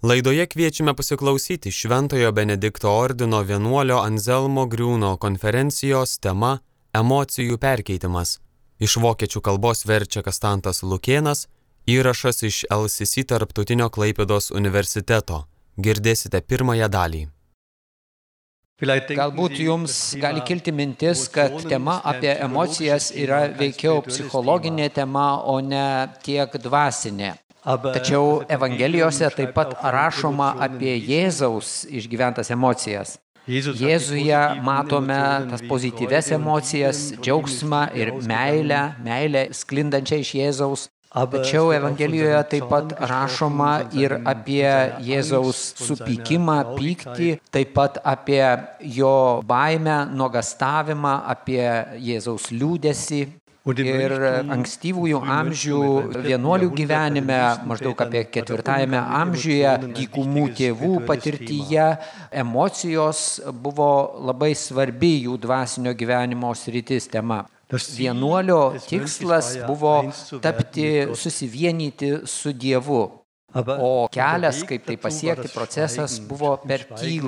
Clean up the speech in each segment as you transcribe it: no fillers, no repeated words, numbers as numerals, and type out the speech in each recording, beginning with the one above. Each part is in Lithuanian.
Laidoje kviečiame pasiklausyti Šventojo Benedikto ordino vienuolio Anzelmo Griūno konferencijos tema Emocijų perkeitimas. Iš vokiečių kalbos verčia Kastantas Lukėnas, įrašas iš LCC Tarptautinio Klaipėdos universiteto. Girdėsite pirmąją dalį. Galbūt jums gali kilti mintis, kad tema apie emocijas yra veikiau psichologinė tema, o ne tiek dvasinė. Tačiau Evangelijose taip pat rašoma apie Jėzaus išgyventas emocijas. Jėzuje matome tas pozityves emocijas, džiaugsmą ir meilę sklindančią iš Jėzaus. Tačiau Evangelijoje taip pat rašoma ir apie Jėzaus supykimą, pyktį, taip pat apie jo baimę, nuogąstavimą, apie Jėzaus liūdesį. Ir ankstyvųjų amžių vienuolių gyvenime, maždaug apie 4 amžiuje, dykumų tėvų patirtyje, emocijos buvo labai svarbi jų dvasinio gyvenimo sritis tema. Vienuolio tikslas buvo susivienyti su Dievu. O kelias, kaip tai pasiekti, procesas buvo per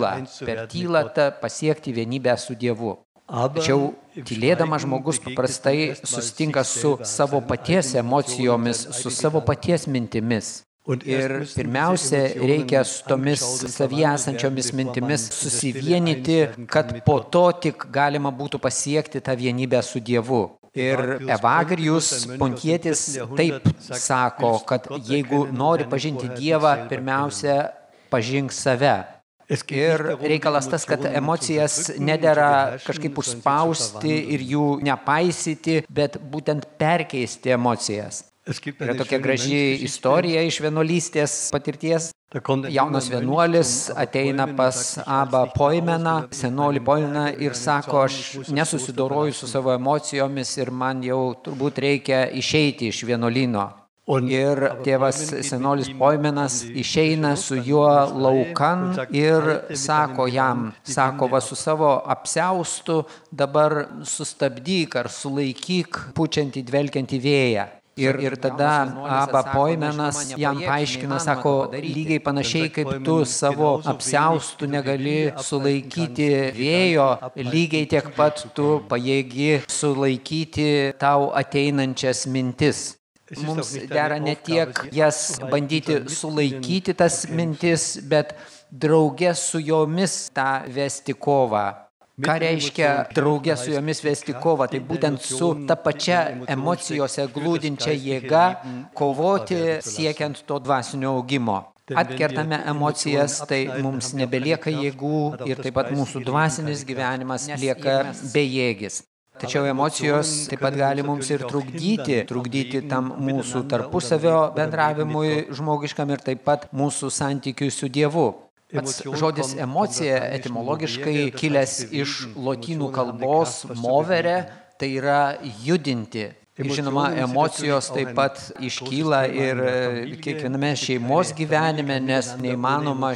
tylą pasiekti vienybę su Dievu. Tačiau tylėdamas žmogus paprastai susitinka su savo paties emocijomis, su savo paties mintimis. Ir pirmiausia, reikia su tomis savyje esančiomis mintimis susivienyti, kad po to tik galima būtų pasiekti tą vienybę su Dievu. Ir Evagrijus Pontietis taip sako, kad jeigu nori pažinti Dievą, pirmiausia, pažink save. Ir reikalas tas, kad emocijas nedera kažkaip užspausti ir jų nepaisyti, bet būtent perkeisti emocijas. Yra tokia graži istorija iš vienuolystės patirties. Jaunas vienuolis ateina pas Abą Poimeną, senolį Poimeną ir sako, aš nesusidoroju su savo emocijomis ir man jau turbūt reikia išeiti iš vienuolyno. Ir tėvas senolis Poimenas išeina su juo laukan ir sako jam, va su savo apsiaustu dabar sustabdyk ar sulaikyk pučiantį dvelkiantį vėją. Ir tada Abba Poimenas jam paaiškina, sako, lygiai panašiai kaip tu savo apsiaustų negali sulaikyti vėjo, lygiai tiek pat tu pajėgi sulaikyti tau ateinančias mintis. Mums dera ne tiek jas bandyti sulaikyti tas mintis, bet drauge su jomis tą vesti kovą. Ką reiškia drauge su jomis vesti kovą? Tai būtent su ta pačia emocijose glūdinčia jėga kovoti siekiant to dvasinio augimo. Atkertame emocijas, tai mums nebelieka jėgų ir taip pat mūsų dvasinis gyvenimas lieka bejėgis. Tačiau emocijos taip pat gali mums ir trukdyti tam mūsų tarpusavio bendravimui žmogiškam ir taip pat mūsų santykiui su Dievu. Pats žodis emocija etimologiškai kilęs iš lotynų kalbos movere, tai yra judinti. Ir žinoma, emocijos taip pat iškyla ir kiekviename šeimos gyvenime, nes neįmanoma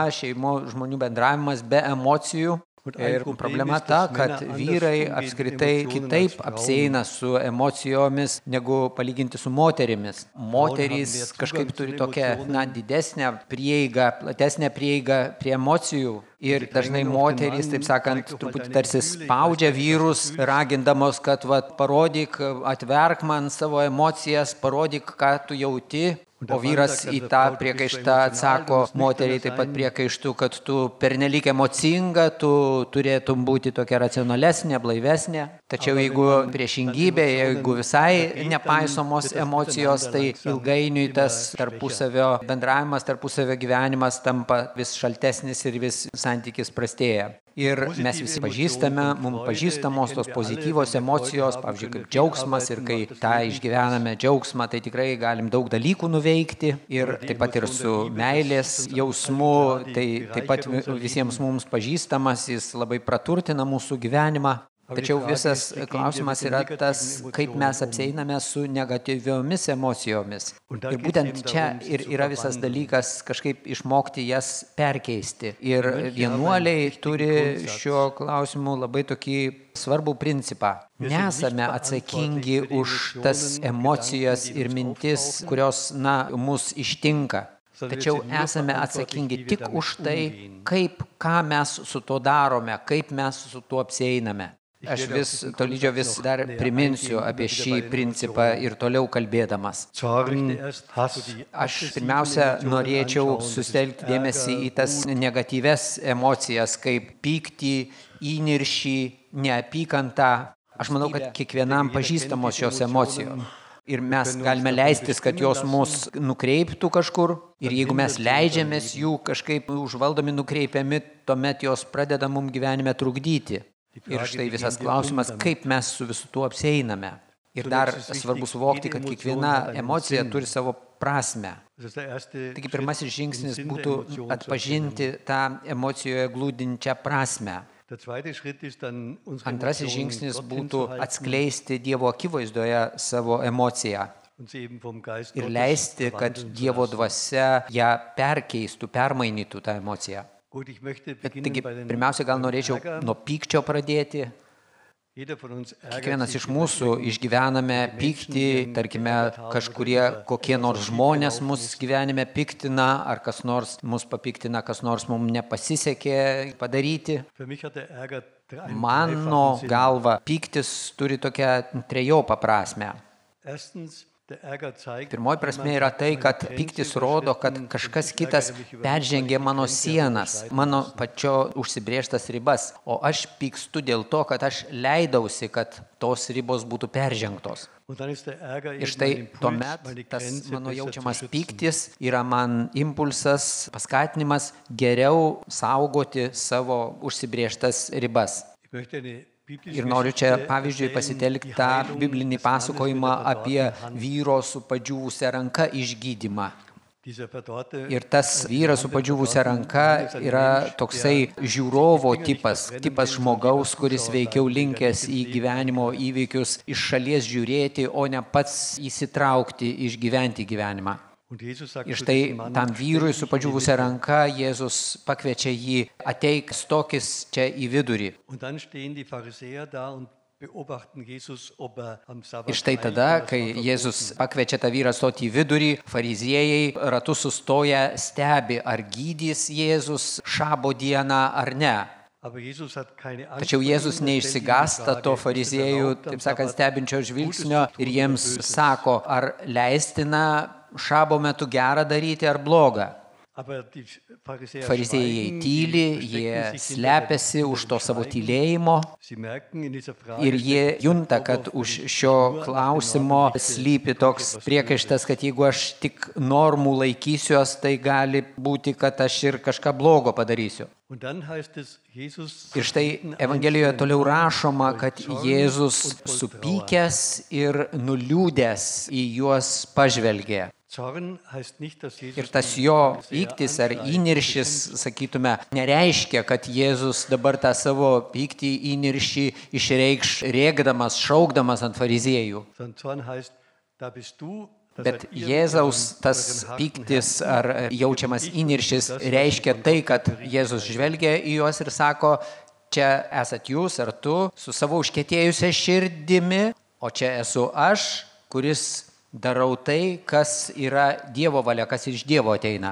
žmonių bendravimas be emocijų. Ir problema ta, kad vyrai apskritai kitaip apsieina su emocijomis negu palyginti su moterimis. Moterys kažkaip turi tokią didesnę prieigą, platesnę prieigą prie emocijų. Ir dažnai moterys, taip sakant, truputį tarsi spaudžia vyrus, ragindamos, kad parodyk, atverk man savo emocijas, parodyk, ką tu jauti. O vyras į tą priekaištą atsako moteriai taip pat priekaištų, kad tu pernelyg emocinga, tu turėtum būti tokia racionalesnė, blaivesnė. Tačiau jeigu priešingybė, jeigu visai nepaisomos emocijos, tai ilgainiui tas tarpusavio bendravimas, tarpusavio gyvenimas tampa vis šaltesnis ir vis santykis prastėja. Ir mes visi pažįstame, mums pažįstamos tos pozityvos emocijos, pavyzdžiui, kaip džiaugsmas, ir kai tą išgyvename džiaugsmą, tai tikrai galim daug dalykų nuveikti. Ir taip pat ir su meilės jausmu, tai taip pat visiems mums pažįstamas, jis labai praturtina mūsų gyvenimą. Tačiau visas klausimas yra tas, kaip mes apsieiname su negatyviomis emocijomis. Ir būtent čia ir yra visas dalykas kažkaip išmokti jas perkeisti. Ir vienuoliai turi šiuo klausimu labai tokį svarbų principą. Nesame atsakingi už tas emocijas ir mintis, kurios, mus ištinka. tačiau esame atsakingi tik už tai, ką mes su tuo darome, kaip mes su tuo apsieiname. Aš tolydžio vis dar priminsiu apie šį principą ir toliau kalbėdamas. Aš pirmiausia norėčiau susitelkti dėmesį į tas negatyves emocijas, kaip pyktį, įniršį, neapykantą. Aš manau, kad kiekvienam pažįstamos šios emocijos. Ir mes galime leistis, kad jos mus nukreiptų kažkur. Ir jeigu mes leidžiamės jų kažkaip užvaldomi, nukreipiami, tuomet jos pradeda mums gyvenime trukdyti. Ir štai visas klausimas, kaip mes su visu tuo apsieiname. Ir dar svarbu suvokti, kad kiekviena emocija turi savo prasmę. Taigi pirmasis žingsnis būtų atpažinti tą emocijoje glūdinčią prasmę. Antrasis žingsnis būtų atskleisti Dievo akivaizdoje savo emociją ir leisti, kad Dievo dvasia ją perkeistų, permainytų tą emociją. Taigi, pirmiausia, gal norėčiau nuo pykčio pradėti. Kiekvienas iš mūsų išgyvename pyktį, tarkime, kokie nors žmonės mus gyvenime piktina, ar kas nors mus papiktina, kas nors mums nepasisekė padaryti. Mano galva, pyktis turi tokią trejopą prasmę. Pirmoji prasmė yra tai, kad pyktis rodo, kad kažkas kitas peržengė mano sienas, mano pačio užsibrėžtas ribas, o aš pykstu dėl to, kad aš leidausi, kad tos ribos būtų peržengtos. Ir štai tuomet tas mano jaučiamas pyktis yra man impulsas, paskatinimas geriau saugoti savo užsibrėžtas ribas. Ir noriu čia, pavyzdžiui, pasitelkti tą biblinį pasakojimą apie vyro su padžiūvusia ranka išgydymą. Ir tas vyras su padžiūvusia ranka yra toksai žiūrovo tipas žmogaus, kuris veikiau linkęs į gyvenimo įvykius iš šalies žiūrėti, o ne pats įsitraukti, išgyventi gyvenimą. Ir štai tam vyrui su padžiūvusia ranka Jėzus pakviečia jį, ateik, stokis čia į vidurį. Ir štai tada, kai Jėzus pakviečia tą vyrą stoti į vidurį, fariziejai ratu sustoję stebi, ar gydys Jėzus šabo dieną ar ne. Tačiau Jėzus neišsigąsta to fariziejų, taip sakant, stebinčio žvilgsnio ir jiems sako, ar leistina šabo metu gerą daryti ar blogą. Fariziejai tyli, jie slepiasi už to savo tylėjimo ir jie junta, kad už šio klausimo slypi toks priekaištas, kad jeigu aš tik normų laikysiuos, tai gali būti, kad aš ir kažką blogo padarysiu. Ir štai Evangelijoje toliau rašoma, kad Jėzus supykęs ir nuliūdęs į juos pažvelgė. Ir tas jo pyktis ar įniršis, sakytume, nereiškia, kad Jėzus dabar tą savo pyktį įniršį išreikš rėkdamas, šaukdamas ant fariziejų. Bet Jėzaus tas pyktis ar jaučiamas įniršis reiškia tai, kad Jėzus žvelgia į juos ir sako, čia esat jūs ar tu su savo užkietėjusia širdimi, o čia esu aš, kuris darau tai, kas yra Dievo valia, kas iš Dievo ateina.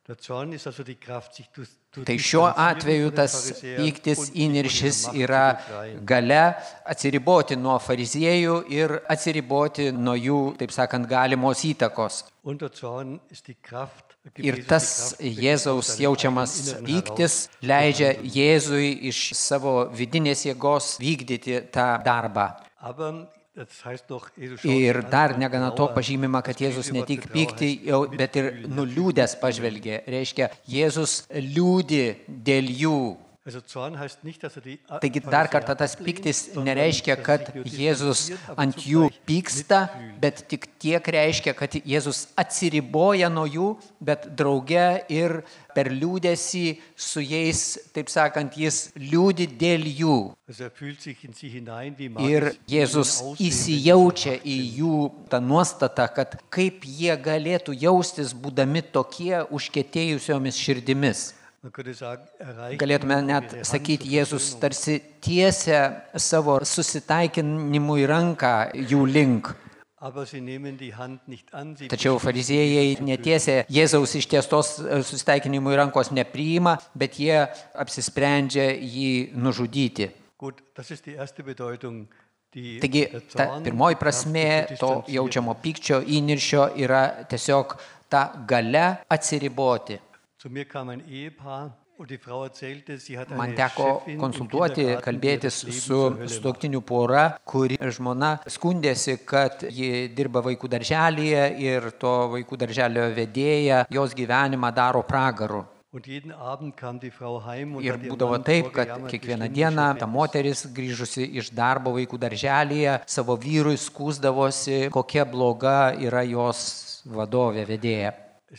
Tai šiuo atveju tas pyktis, įniršis yra galia atsiriboti nuo fariziejų ir atsiriboti nuo jų, taip sakant, galimos įtakos. Ir tas Jėzaus jaučiamas pyktis leidžia Jėzui iš savo vidinės jėgos vykdyti tą darbą. Ir dar negana to pažymima, kad Jėzus ne tik pykti, bet ir nuliūdęs pažvelgė. Reiškia, Jėzus liūdi dėl jų. Taigi dar kartą tas pyktis nereiškia, kad Jėzus ant jų pyksta, bet tik tiek reiškia, kad Jėzus atsiriboja nuo jų, bet drauge ir per liūdesį su jais, taip sakant, jis liūdi dėl jų. Ir Jėzus įsijaučia į jų tą nuostatą, kad kaip jie galėtų jaustis būdami tokie užkietėjusiomis širdimis. Galėtume net sakyti, Jėzus tarsi tiesia savo susitaikinimui ranką jų link. Tačiau fariziejai netiesia Jėzaus ištiestos susitaikinimui rankos nepriima, bet jie apsisprendžia jį nužudyti. Taigi, ta pirmoji prasmė to jaučiamo pykčio įniršio yra tiesiog ta galia atsiriboti. Man teko konsultuoti, kalbėtis su sutuoktinių pora, kuri žmona skundėsi, kad ji dirba vaikų darželyje ir to vaikų darželio vedėja jos gyvenimą daro pragaru. Ir būdavo taip, kad kiekvieną dieną ta moteris grįžusi iš darbo vaikų darželyje savo vyrui skųsdavosi, kokia bloga yra jos vadovė vedėja.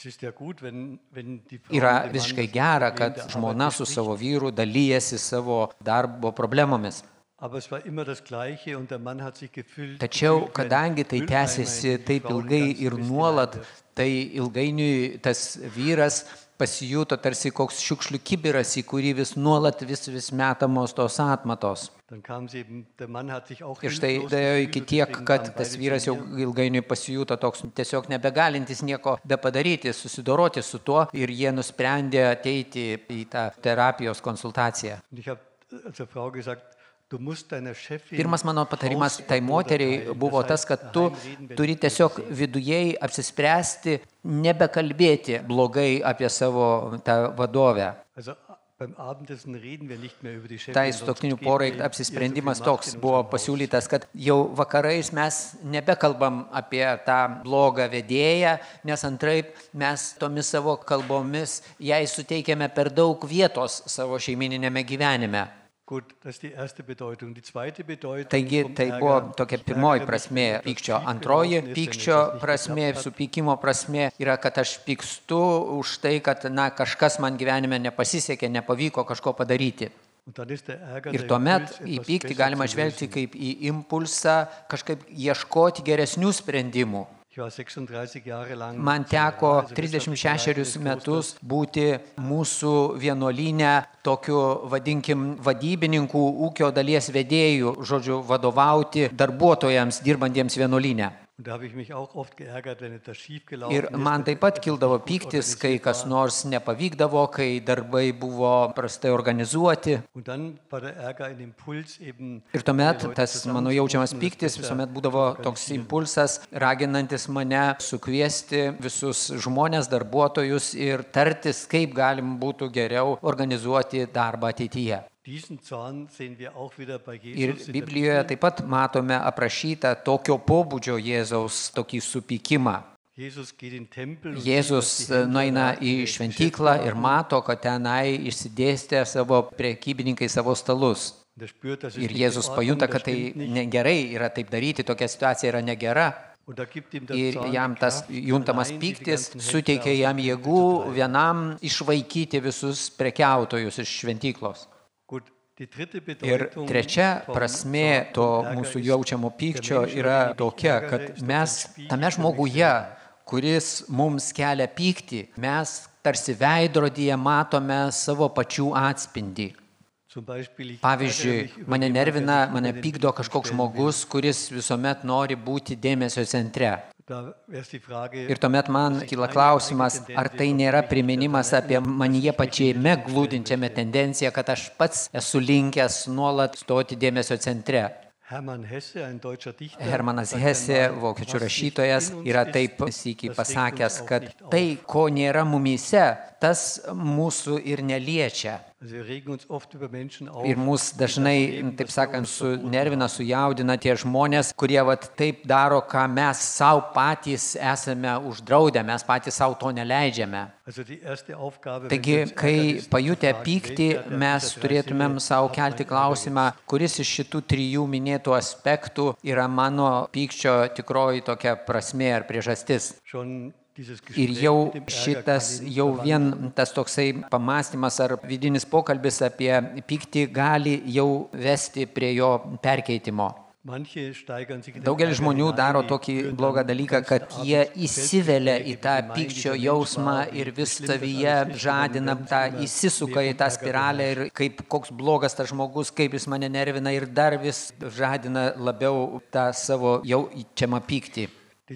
Yra visiškai gera, kad žmona su savo vyru dalyjasi savo darbo problemomis. Tačiau, kadangi tai tęsiasi taip ilgai ir nuolat, tai ilgainiui tas vyras pasijuto tarsi koks šiukšlių kibiras, į kurį vis nuolat vis metamos tos atmatos. Ir štai daėjo iki tiek, kad tas vyras jau ilgainiui pasijuto toks tiesiog nebegalintis nieko bepadaryti, susidoroti su tuo ir jie nusprendė ateiti į tą terapijos konsultaciją. Pirmas mano patarimas tai moteriai buvo tas, kad tu turi tiesiog vidujei apsispręsti nebekalbėti blogai apie savo tą vadovę. Tai sutuoktinių porai apsisprendimas toks buvo pasiūlytas, kad jau vakarais mes nebekalbam apie tą blogą vedėją, nes antraip mes tomis savo kalbomis jai suteikėme per daug vietos savo šeimininėme gyvenime. Taigi tai buvo tokia pirmoji prasmė pykčio. Antroji pykčio prasmė, supykimo prasmė yra, kad aš pykstu už tai, kad kažkas man gyvenime nepasisekė, nepavyko kažko padaryti. Ir tuomet į pyktį galima žvelgti kaip į impulsą kažkaip ieškoti geresnių sprendimų. Man teko 36 metus būti mūsų vienuolyne tokiu, vadinkim, vadybininkų ūkio dalies vedėjų, žodžiu, vadovauti darbuotojams dirbantiems vienuolyne. Ir man taip pat kildavo pyktis, kai kas nors nepavykdavo, kai darbai buvo prastai organizuoti. Ir tuomet tas mano jaučiamas pyktis visuomet būdavo toks impulsas, raginantis mane sukviesti visus žmonės, darbuotojus ir tartis, kaip galim būtų geriau organizuoti darbą ateityje. Ir Biblijoje taip pat matome aprašytą tokio pobūdžio Jėzaus tokį supykimą. Jėzus nueina į šventyklą ir mato, kad tenai išsidėstė savo prekybininkai savo stalus. Ir Jėzus pajunta, kad tai negerai yra taip daryti, tokia situacija yra negera. Ir jam tas juntamas pyktis suteikia jam jėgų vienam išvaikyti visus prekiautojus iš šventyklos. Ir trečia prasmė to mūsų jaučiamo pykčio yra tokia, kad mes tame žmoguje, kuris mums kelia pyktį, mes tarsi veidrodyje matome savo pačių atspindį. Pavyzdžiui, mane nervina, mane pykdo kažkoks žmogus, kuris visuomet nori būti dėmesio centre. Ir tuomet man kyla klausimas, ar tai nėra priminimas apie manyje pačiame glūdinčiame tendenciją, kad aš pats esu linkęs nuolat stoti dėmesio centre. Hermanas Hesse, vokiečių rašytojas, yra taip sykį pasakęs, kad tai, ko nėra mumyse, tas mūsų ir neliečia. Ir mus dažnai, taip sakant, sunervina, sujaudina tie žmonės, kurie taip daro, ką mes savo patys esame uždraudę, mes patys savo to neleidžiame. Taigi, kai pajutę pyktį, mes turėtumėm savo kelti klausimą, kuris iš šitų trijų minėtų aspektų yra mano pykčio tikroji tokia prasmė ar priežastis. Ir jau šitas, jau vien tas toksai pamąstymas ar vidinis pokalbis apie pyktį gali jau vesti prie jo perkeitimo. Daugelis žmonių daro tokį blogą dalyką, kad jie įsivelia į tą pykčio jausmą ir vis savyje žadina tą, įsisuka į tą spiralę ir kaip koks blogas tas žmogus, kaip jis mane nervina ir dar vis žadina labiau tą savo jaučiamą pyktį.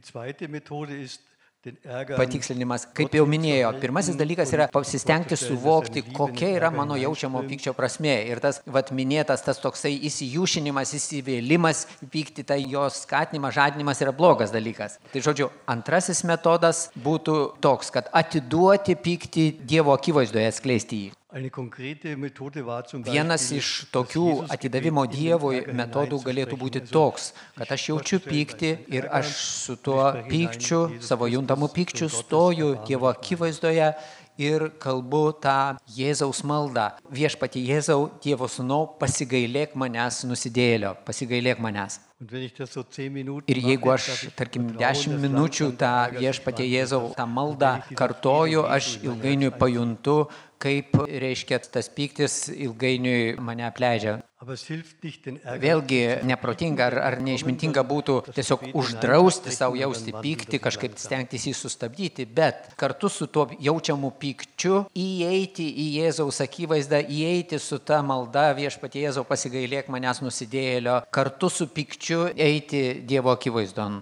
Patikslinimas, kaip jau minėjo, pirmasis dalykas yra pasistengti suvokti, kokia yra mano jaučiamo pykčio prasmė. Ir tas minėtas, tas toksai įsijūšinimas, įsivėlimas, pykti, tai jos skatinimas, žadinimas yra blogas dalykas. Tai žodžiu, antrasis metodas būtų toks, kad atiduoti pyktį Dievo akivaizdoje, skleisti jį. Vienas iš tokių atidavimo Dievui metodų galėtų būti toks, kad aš jaučiu pyktį ir aš su tuo pykčiu, savo juntamu pykčiu stoju Dievo akivaizdoje ir kalbu tą Jėzaus maldą. Viešpatie Jėzau, Dievo sūnau, pasigailėk manęs nusidėjėlio, pasigailėk manęs. Ir jeigu aš, tarkim, 10 minučių tą Viešpatie Jėzau, tą maldą kartoju, aš ilgainiui pajuntu, kaip, reiškia, tas pyktis ilgainiui mane apleidžia. Vėlgi neprotinga ar neišmintinga būtų tiesiog uždrausti savo jausti pyktį, kažkaip stengtis jį sustabdyti, bet kartu su tuo jaučiamu pykčiu įeiti į Jėzaus akivaizdą, įeiti su ta malda Viešpatie Jėzau, pasigailėk manęs nusidėjėlio, kartu su pykčiu eiti Dievo akivaizdon.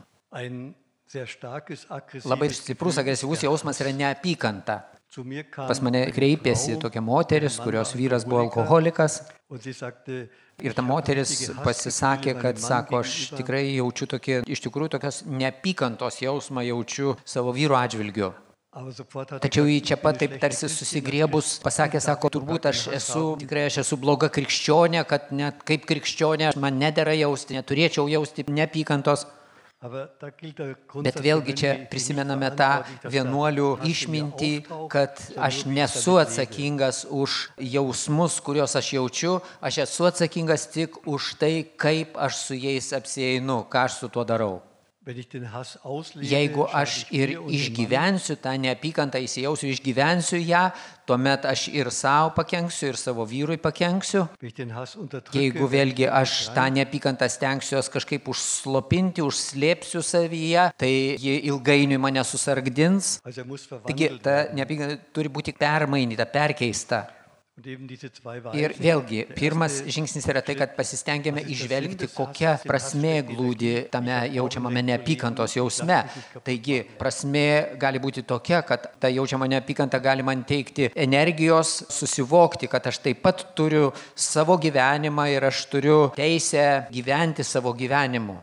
Labai stiprus agresyvus jausmas yra neapykanta. Pas mane kreipėsi tokia moteris, kurios vyras buvo alkoholikas. Ir ta moteris pasisakė, kad, sako, aš tikrai jaučiu iš tikrųjų tokios neapykantos jausmą jaučiu savo vyro atžvilgiu. Tačiau jį čia pat taip tarsi susigriebus pasakė, sako, turbūt aš esu bloga krikščionė, kad net kaip krikščionė man nedera jausti, neturėčiau jausti neapykantos. Bet vėlgi čia prisimename tą vienuolių išmintį, kad aš nesu atsakingas už jausmus, kuriuos aš jaučiu, aš esu atsakingas tik už tai, kaip aš su jais apsieinu, ką aš su tuo darau. Jeigu aš ir išgyvensiu tą neapykantą, įsijausiu, išgyvensiu ją, tuomet aš ir savo pakenksiu, ir savo vyrui pakenksiu. Jeigu vėlgi aš tą neapykantą stengsiuos kažkaip užslopinti, užslėpsiu savyje, tai ji ilgainiui mane susargdins. Taigi ta neapykanta turi būti permainyta, perkeista. Ir vėlgi, pirmas žingsnis yra tai, kad pasistengėme įžvelgti, kokia prasmė glūdi tame jaučiamame neapykantos jausme. Taigi, prasmė gali būti tokia, kad ta jaučiama neapykanta gali man teikti energijos, susivokti, kad aš taip pat turiu savo gyvenimą ir aš turiu teisę gyventi savo gyvenimu.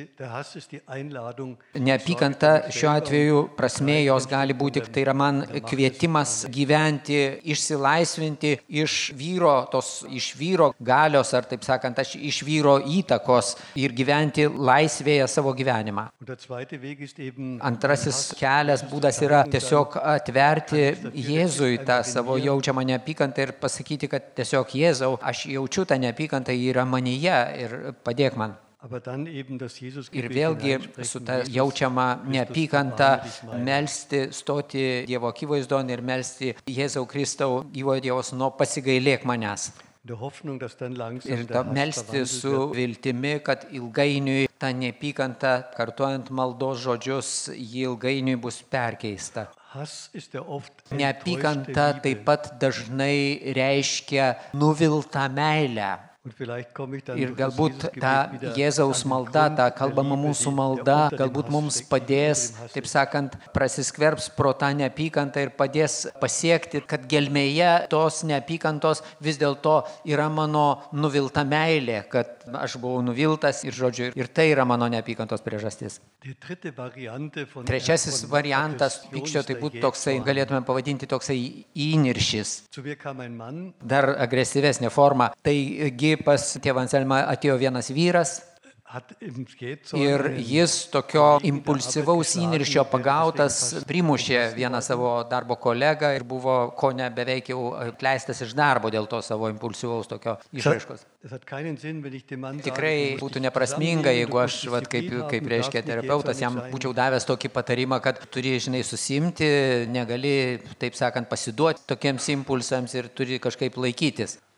Neapykanta šiuo atveju prasmė jos gali būti, tai yra man kvietimas gyventi, išsilaisvinti iš vyro galios, ar taip sakant, aš iš vyro įtakos ir gyventi laisvėje savo gyvenimą. Antrasis kelias, būdas yra tiesiog atverti Jėzui tą savo jaučiamą neapykantą ir pasakyti, kad tiesiog Jėzau, aš jaučiu tą neapykantą, ji yra manyje ir padėk man. Ir vėlgi su ta jaučiama neapykanta melsti, stoti Dievo akivaizdon ir melsti Jėzau Kristau, gyvojo Dievo sūnau, pasigailėk manęs. Ir melsti su viltimi, kad ilgainiui ta neapykanta, kartuojant maldos žodžius, ji ilgainiui bus perkeista. Neapykanta taip pat dažnai reiškia nuviltą meilę. Ir galbūt ta Jėzaus malda, ta kalbama mūsų malda, galbūt mums padės, taip sakant, prasiskverbs pro tą neapykantą ir padės pasiekti, kad gelmėje tos neapykantos vis dėlto yra mano nuvilta meilė, kad aš buvau nuviltas ir žodžiu, ir tai yra mano neapykantos priežastis. Trečiasis variantas pykčio tai būtų toksai, galėtume pavadinti toksai įniršis. Dar agresyvesnė forma. Taigi pas tėvą Anselmą atėjo vienas vyras ir jis tokio impulsyvaus įniršio pagautas primušė vieną savo darbo kolegą ir buvo kone beveik jau atleistas iš darbo dėl to savo impulsyvaus tokio išraiškos. Tikrai būtų neprasminga, jeigu aš, kaip reiškia terapeutas, jam būčiau davęs tokį patarimą, kad turi, susimti, negali, taip sakant, pasiduoti tokiems impulsams ir turi kažkaip laikytis.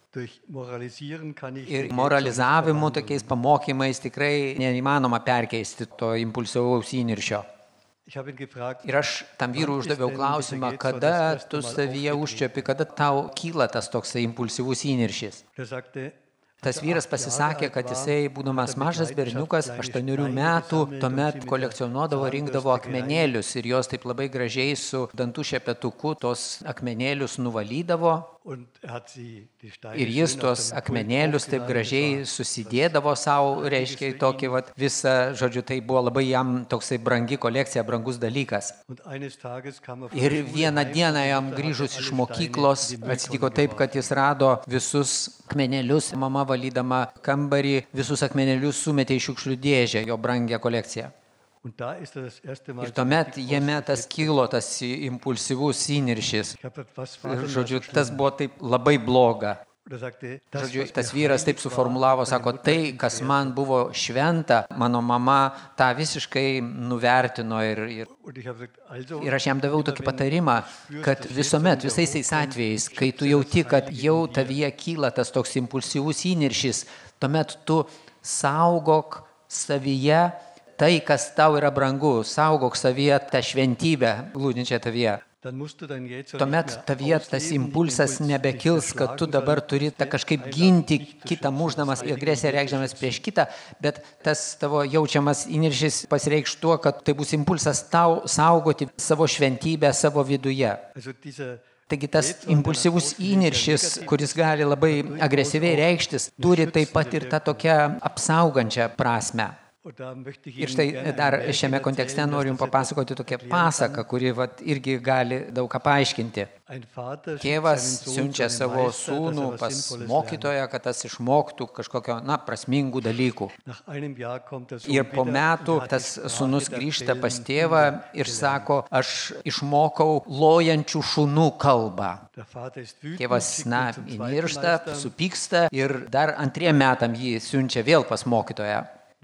Ir moralizavimu, tokiais pamokymais tikrai neįmanoma perkeisti to impulsyvaus įniršio. Ir aš tam vyrui uždaviau klausimą, kada tu savyje užčiuopi, kada tau kyla tas toksai impulsyvus įniršis. Tas vyras pasisakė, kad jisai, būdamas mažas berniukas, 8 metų, tuomet kolekcionuodavo, rinkdavo akmenėlius ir jos taip labai gražiai su dantų šepetuku tos akmenėlius nuvalydavo. Ir jis tuos akmenėlius taip gražiai susidėdavo savo, reiškia tokį visą, žodžiu, tai buvo labai jam toksai brangi kolekcija, brangus dalykas. Ir vieną dieną jam grįžus iš mokyklos atsitiko taip, kad jis rado visus akmenėlius, mama valydama kambarį, visus akmenėlius sumetė į šiukšlių dėžę, jo brangią kolekciją. Ir tuomet jame tas kilo, tas impulsyvus įniršis. Ir, žodžiu, tas buvo taip labai bloga. Žodžiu, tas vyras taip suformulavo, sako, tai, kas man buvo šventa, mano mama tą visiškai nuvertino ir aš jam daviau tokį patarimą, kad visuomet, visais tais atvejais, kai tu jauti, kad jau tavyje kyla tas toks impulsyvus įniršis, tuomet tu saugok savyje tai, kas tau yra brangu, saugok savyje tą šventybę glūdinčią tavyje. Tuomet tavyje tas impulsas nebekils, kad tu dabar turi kažkaip ginti kitą, mušdamas agresiją, reikšdamas prieš kitą, bet tas tavo jaučiamas įniršis pasireikš tuo, kad tai bus impulsas tau saugoti savo šventybę savo viduje. Taigi tas impulsyvus įniršis, kuris gali labai agresyviai reikštis, turi taip pat ir tą tokią apsaugančią prasmę. Ir štai dar šiame kontekste noriu jums papasakoti tokią pasaką, kuri irgi gali daug ką paaiškinti. Tėvas siunčia savo sūnų pas mokytoją, kad tas išmoktų kažkokio, prasmingų dalykų. Ir po metų tas sūnus grįžta pas tėvą ir sako, aš išmokau lojančių šunų kalbą. Tėvas, įniršta, supyksta ir dar 2 metam jį siunčia vėl pas mokytoją.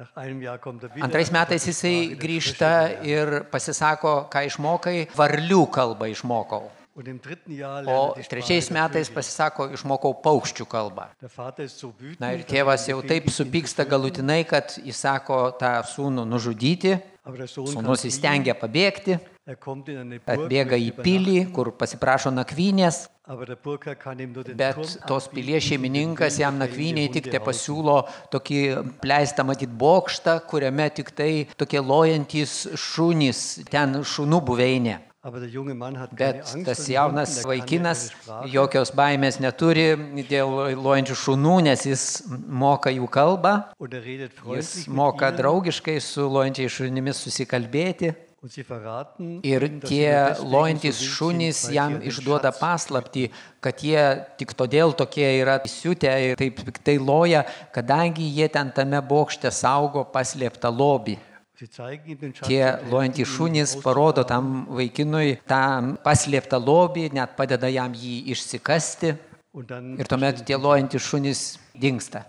2 metais jisai grįžta ir pasisako, ką išmokai, varlių kalbą išmokau. O 3 metais pasisako, išmokau paukščių kalbą. Ir tėvas jau taip supyksta galutinai, kad jis sako tą sūnų nužudyti. Sūnus įstengia pabėgti, atbėga į pilį, kur pasiprašo nakvynės, bet tos pilies šeimininkas jam nakvyniai tik te pasiūlo tokį pleistą matyt bokštą, kuriame tik tai tokie lojantys šunys, ten šunų buveinė. Bet tas jaunas vaikinas jokios baimės neturi dėl lojančių šunų, nes jis moka jų kalbą, jis moka draugiškai su lojančiais šunimis susikalbėti. Ir tie lojantys šunys jam išduoda paslaptį, kad jie tik todėl tokie yra įsiutę ir taip piktai loja, kadangi jie ten tame bokšte saugo paslėptą lobį. Tie lojantys šunys parodo tam vaikinui tą paslėptą lobį, net padeda jam jį išsikasti ir tuomet tie lojantys šunys dingsta.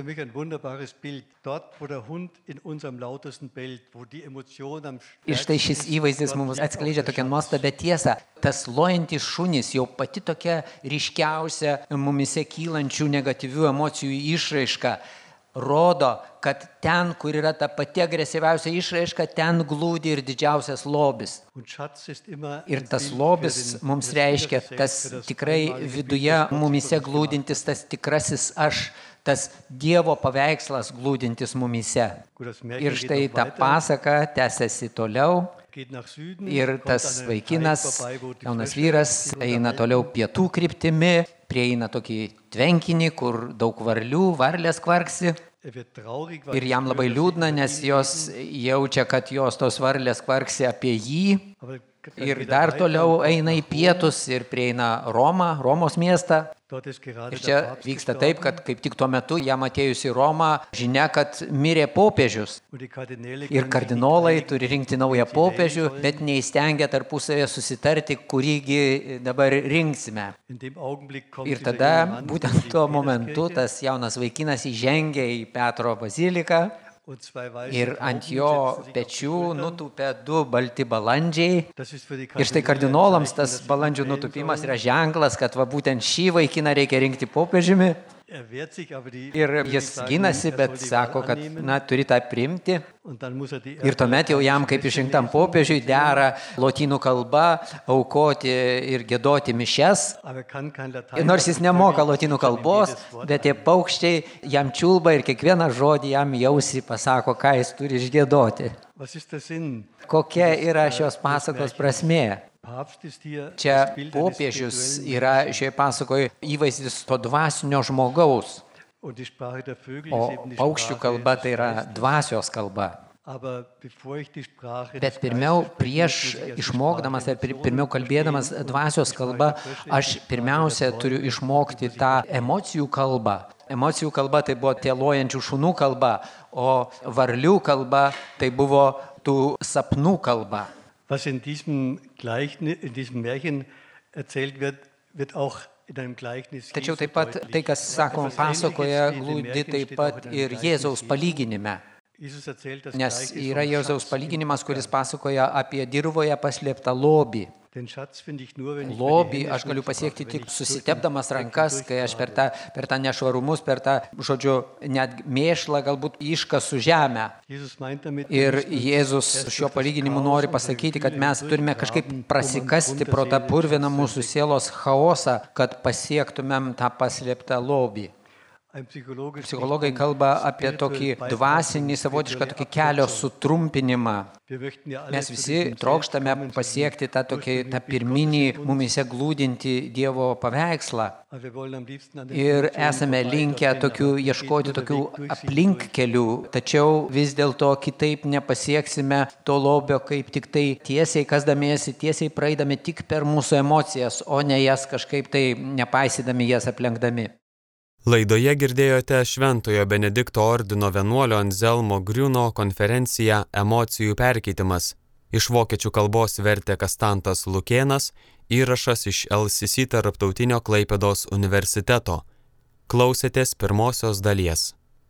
Ir štai šis įvaizdis mums atskleidžia tokią nuostabią tiesą. Tas lojantys šunys jau pati tokia ryškiausia mumise kylančių negatyvių emocijų išraiška rodo, kad ten, kur yra ta pati agresyviausia išraiška, ten glūdi ir didžiausias lobis. Ir tas lobis mums reiškia tas tikrai viduje mumise glūdintis, tas tikrasis aš, tas Dievo paveikslas glūdintis mumise. Ir štai ta pasaka tęsiasi toliau. Ir tas vaikinas, jaunas vyras, eina toliau pietų kryptimi, prieina tokį tvenkinį, kur daug varlių, varlės kvarksi. Ir jam labai liūdna, nes jos jaučia, kad jos tos varlės kvarksi apie jį. Ir dar toliau eina į pietus ir prieina Romos miestą. Ir čia vyksta taip, kad kaip tik tuo metu jam atėjus į Romą žinia, kad mirė popiežius. Ir kardinolai turi rinkti naują popiežių, bet neįstengia tarpusavėje susitarti, kurįgi dabar rinksime. Ir tada būtent tuo momentu tas jaunas vaikinas įžengia į Petro baziliką. ir ant jo pečių nutūpė 2 balti balandžiai. Ir štai kardinolams tas balandžių nutūpimas yra ženklas, kad va būtent šį vaikiną reikia rinkti popiežiumi. Ir jis ginasi, bet sako, kad turi tą priimti. Ir tuomet jau jam kaip išrinktam popiežiui dera lotynų kalba aukoti ir giedoti mišias. Nors jis nemoka lotynų kalbos, bet tie paukščiai jam čiulba ir kiekvieną žodį jam į ausį pasako, ką jis turi išgiedoti. Kokia yra šios pasakos prasmė? Čia popiežius yra šioje pasakoje įvaizdis to dvasinio žmogaus, o paukščių kalba tai yra dvasios kalba. Bet pirmiau, prieš išmokdamas ir pirmiau kalbėdamas dvasios kalba, aš pirmiausia turiu išmokti tą emocijų kalbą. Emocijų kalba tai buvo tėlojančių šunų kalba, o varlių kalba tai buvo tų sapnų kalba. Was in diesem Märchen erzählt wird auch in einem Gleichnis. Tačiau taip pat tai, kas sakoma pasakoje, glūdi taip pat ir Jėzaus palyginime. Nes yra Jėzaus palyginimas, kuris pasakoja apie dirvoje paslėptą lobį. Lobį aš galiu pasiekti tik susitepdamas rankas, kai aš per tą nešvarumus, per tą, net mėšlą galbūt iškasu žemę. Ir Jėzus šiuo palyginimu nori pasakyti, kad mes turime kažkaip prasikasti pro tą purviną mūsų sielos chaosą, kad pasiektumėm tą paslėptą lobį. Psichologai kalba apie tokį dvasinį, savotišką tokį kelio sutrumpinimą. Mes visi trokštame pasiekti tą pirminį mumise glūdinti Dievo paveikslą. Ir esame linkę ieškoti tokių aplinkkelių, tačiau vis dėlto kitaip nepasieksime to lobio, kaip tik tai tiesiai kasdamiesi, tiesiai praeidami tik per mūsų emocijas, o ne jas kažkaip tai nepaisydami jas aplenkdami. Laidoje girdėjote Šventojo Benedikto ordino vienuolio Anzelmo Griuno konferenciją Emocijų perkeitimas. Iš vokiečių kalbos vertė Kastantas Lukėnas, įrašas iš LCC Tarptautinio Klaipėdos universiteto. Klausėtės pirmosios dalies.